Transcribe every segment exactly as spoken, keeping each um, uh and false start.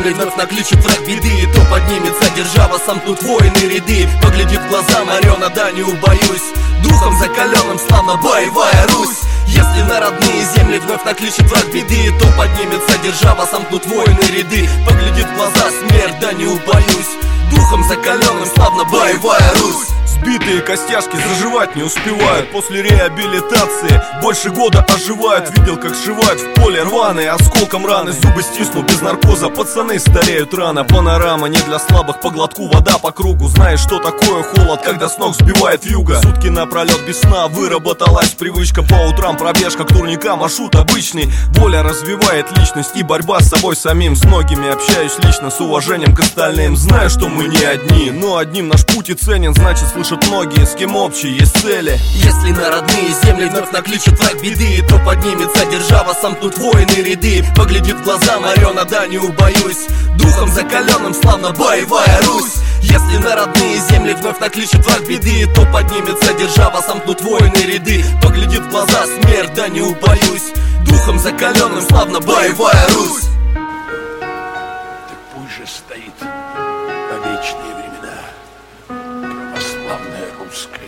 земли вновь накличет враг беды, и то поднимется держава, сомкнут воины ряды. Погляди в глаза Марёна, да не убоюсь, духом закаленным славно боевая Русь. Если на родные земли вновь накличет враг беды, то поднимется держава, сомкнут воины ряды. Поглядит в глаза смерть, да не убоюсь, духом закаленным славно боевая Русь. Сбитые костяшки заживать не успевают, после реабилитации больше года оживают. Видел, как сшивают в поле рваные осколком раны, зубы стиснут без наркоза, пацаны стареют рано. Панорама не для слабых, по глотку вода по кругу. Знаешь, что такое холод, когда с ног сбивает вьюга. Сутки напролет без сна, выработалась привычка. По утрам пробежка к турникам, маршрут обычный. Воля развивает личность и борьба с собой самим. С многими общаюсь лично, с уважением к остальным. Знаю, что мы не одни, но одним наш путь и ценен. Значит, слышат многие, с кем общие есть цели. Если на родные земли вновь накличет враг беды, то поднимется держава, сомкнут воины ряды. Поглядит в глаза Марёна, да не убоюсь, духом закаленным славно боевая Русь. Если на родные земли вновь накличет враг беды, то поднимется держава, сомкнут воины ряды. Поглядит в глаза смерть, да не убоюсь, духом закаленным славно боевая Русь. Так пусть же стоит на вечные времена православная русская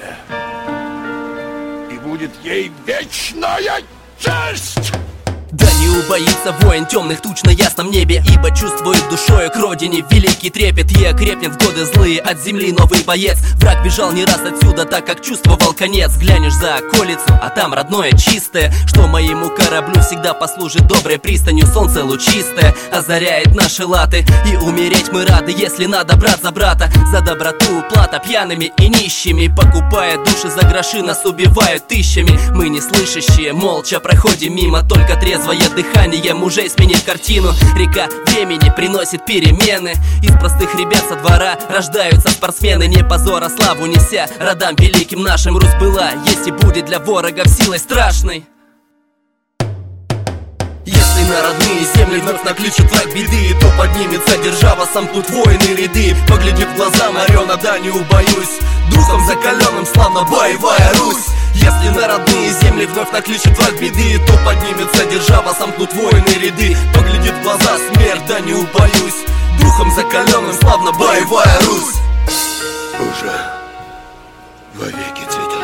земля, и будет ей вечная честь! Да не убоится воин темных туч на ясном небе, ибо чувствует душою к родине великий трепет. И окрепнет в годы злые от земли новый боец. Враг бежал не раз отсюда, так как чувствовал конец. Глянешь за околицу, а там родное чистое, что моему кораблю всегда послужит доброй пристанью. Солнце лучистое озаряет наши латы, и умереть мы рады, если надо брат за брата. За доброту плата пьяными и нищими, покупая души за гроши, нас убивают тысячами. Мы не слышащие, молча проходим мимо, только трезвое дыхание мужей сменит картину. Река времени приносит перемены, из простых ребят со двора рождаются спортсмены. Не позор, а славу неся родам великим нашим. Русь была, есть и будет для ворогов силой страшной. Если на родные земли вновь накличет враг беды, то поднимется держава, сомкнут воины ряды. Поглядит в глаза Марёна, да не убоюсь, духом закаленным славно боевая Русь. Если на родные земли вновь накличет враг беды, то поднимется держава, сомкнут воины ряды. Поглядит в глаза смерть, да не убоюсь, духом закаленным славно боевая Русь. Уже вовеки цветет